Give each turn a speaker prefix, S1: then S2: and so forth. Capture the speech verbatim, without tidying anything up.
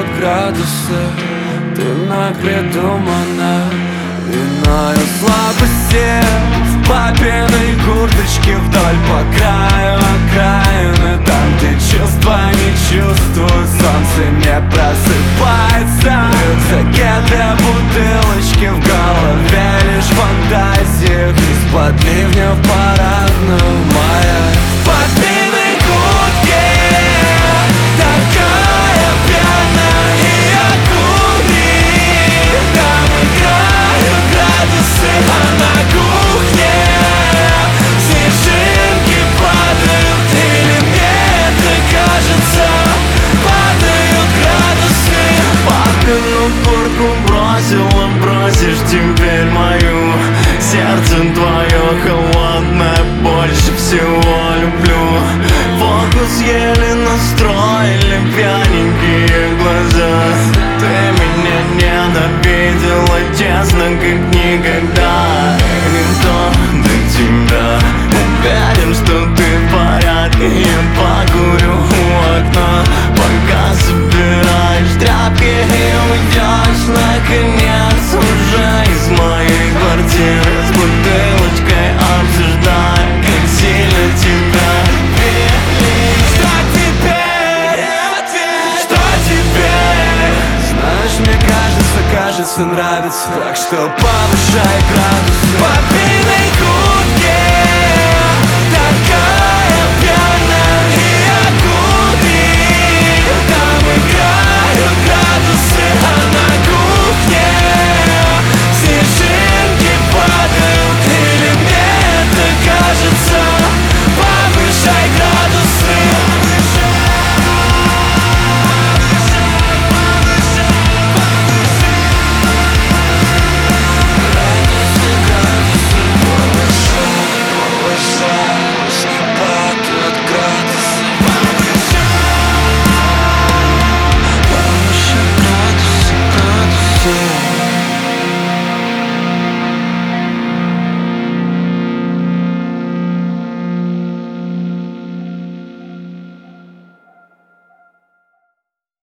S1: падают градусы, ты мной придумана виною слабости. В папиной курточке вдоль по краю окраины, там, где чувства не чувствуют, солнце не просыпается. В рюкзаке две бутылочки, в голове лишь фантазии. Из-под ливня в парадную мая. В папиной куртке такая пьяная, и я курю. Там играют градусы, а на кухне снежинки падают. Или мне это кажется, падают градусы.
S2: Папину куртку бросила, бросишь теперь мою. Сердце твое холодное, больше всего люблю. Фокус еле настроили пьяненькие глаза. Ты меня ненавидела, честно, как никогда. И никто до тебя уверен, что ты в порядке. Я покурю у окна, пока собираешь тряпки и уйдешь наконец уже из моей квартиры. С бутылочкой обсуждаем, как сильно тебя любить.
S1: Что теперь? Что теперь? Знаешь, мне кажется, кажется, нравится. Так что повышай градусы. Папиной куртке